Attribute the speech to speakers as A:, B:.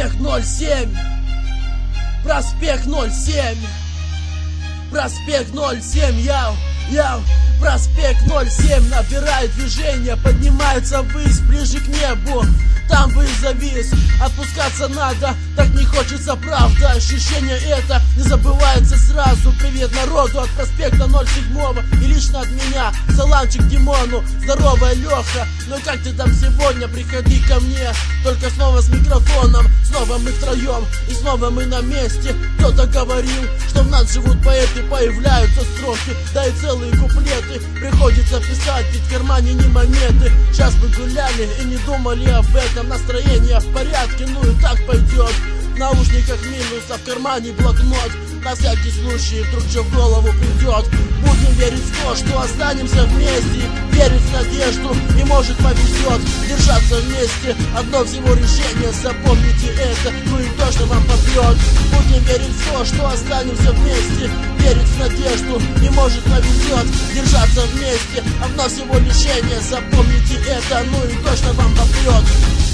A: Проспект 07. Проспект 07. Проспект 07, яу. Проспект 07 набирает движение, поднимается ввысь, ближе к небу. Там бы и завис, отпускаться надо, так не хочется, правда. Ощущение это не забывается сразу. Привет народу от проспекта 07. И лично от меня саламчик Димону. Здорово, Леха, ну как ты там сегодня? Приходи ко мне, только снова с микрофоном. Снова мы втроем, и снова мы на месте. Кто-то говорил, что в нас живут поэты, появляются строки, да и целые куплеты. Приходится писать, ведь в кармане не монеты. Сейчас мы гуляли и не думали об этом. Настроение в порядке, ну и так пойдет. В наушниках минус, а в кармане блокнот. На всякий случай, вдруг что в голову придет. Будем верить в то, что останемся вместе. Верить в надежду, и может повезет. Держаться вместе, одно всего решение. Запомните это, ну и точно вам попрет. Будем верить в то, что останемся вместе. Верить в надежду, и может повезет. Держаться вместе, одно всего решение. Запомните это, ну и точно вам попрет.